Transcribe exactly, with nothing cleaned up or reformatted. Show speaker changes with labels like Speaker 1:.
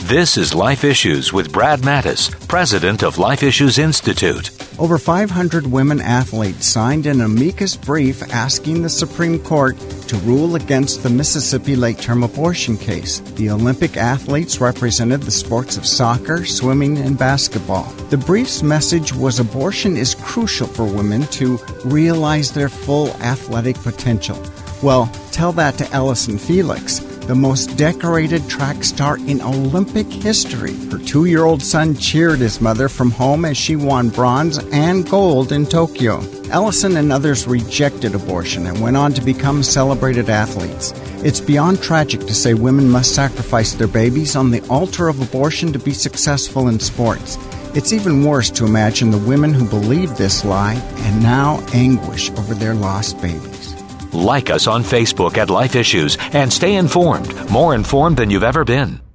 Speaker 1: This is Life Issues with Brad Mattis, president of Life Issues Institute.
Speaker 2: Over five hundred women athletes signed an amicus brief asking the Supreme Court to rule against the Mississippi late-term abortion case. The Olympic athletes represented the sports of soccer, swimming, and basketball. The brief's message was abortion is crucial for women to realize their full athletic potential. Well, tell that to Allison Felix, the most decorated track star in Olympic history. Her two-year-old son cheered his mother from home as she won bronze and gold in Tokyo. Ellison and others rejected abortion and went on to become celebrated athletes. It's beyond tragic to say women must sacrifice their babies on the altar of abortion to be successful in sports. It's even worse to imagine the women who believe this lie and now anguish over their lost babies.
Speaker 1: Like us on Facebook at Life Issues and stay informed, more informed than you've ever been.